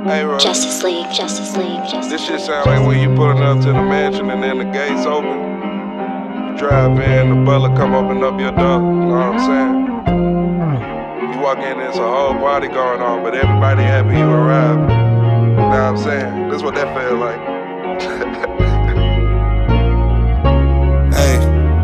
Hey, bro. Justice League. This shit sound like when you pulling up to the mansion and then the gates open. You drive in, the butler come open up your door. You know what I'm saying? You walk in, there's a whole party going on, but everybody happy you arrived. You know what I'm saying? This what that feel like. Hey,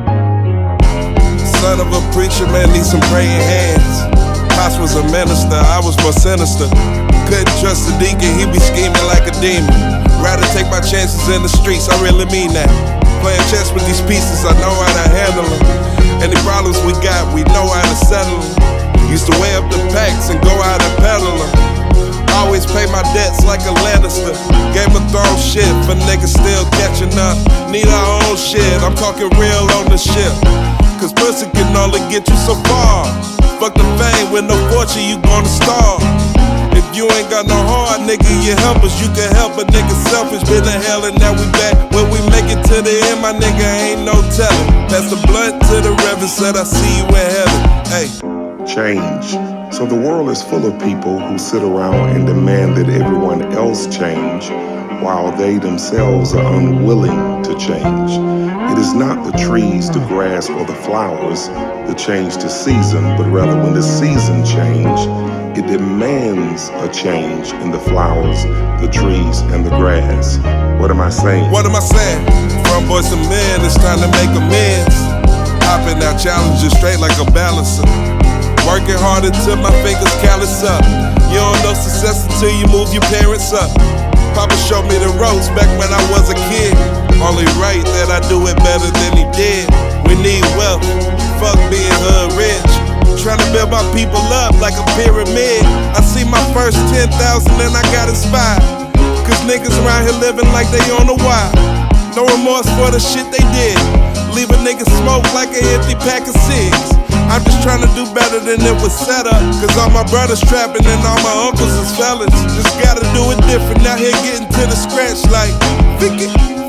son of a preacher, man, need some praying hands. Pops was a minister, I was more sinister. Couldn't trust the deacon, he be scheming like a demon. Rather take my chances in the streets, I really mean that. Playing chess with these pieces, I know how to handle them. Any problems we got, we know how to settle them. Used to weigh up the packs and go out and peddle them. Always pay my debts like a Lannister. Game of Thrones shit for niggas still catching up. Need our own shit, I'm talking real on the ship. Cause pussy can only get you so far. Fuck the fame, with no fortune you gonna starve. If you ain't got no heart, nigga, you help us. You can help a nigga selfish. Been to hell and now we back. When we make it to the end, my nigga, ain't no telling. Pass the blunt to the reverend, said I see you in heaven. Hey. Change. So the world is full of people who sit around and demand that everyone else change while they themselves are unwilling to change. It is not the trees, the grass, or the flowers that change the season, but rather when the season change, it demands a change in the flowers, the trees, and the grass. What am I saying? What am I saying? From boys to men, it's time to make amends. Hopping out challenges straight like a balancer. Working hard until my fingers callous up. You don't know success until you move your parents up. Papa showed me the ropes back when I was a kid. Only right that I do it better than he did. We need wealth, fuck being hood rich. Tryna build my people up like a pyramid. I see my first 10,000 and I got inspired. Cause niggas around here living like they on the wild. No remorse for the shit they did. Leave a nigga smoke like an empty pack of cigs. I'm just tryna do better than it was set up. Cause all my brothers trapping and all my uncles is felons. Just gotta do it different. Now here getting to the scratch like Vicky.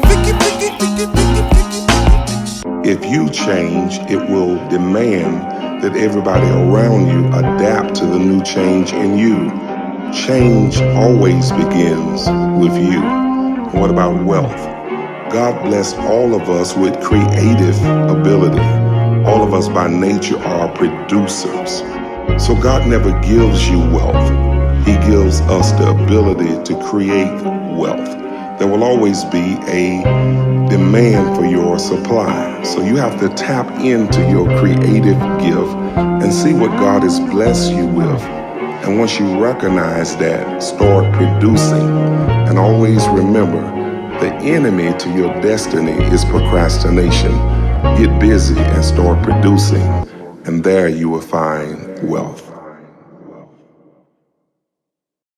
If you change, it will demand that everybody around you adapt to the new change in you. Change always begins with you. And what about wealth? God blessed all of us with creative ability. All of us by nature are producers. So God never gives you wealth. He gives us the ability to create wealth. There will always be a demand for your supply. So you have to tap into your creative gift and see what God has blessed you with. And once you recognize that, start producing. And always remember, the enemy to your destiny is procrastination. Get busy and start producing, and there you will find wealth.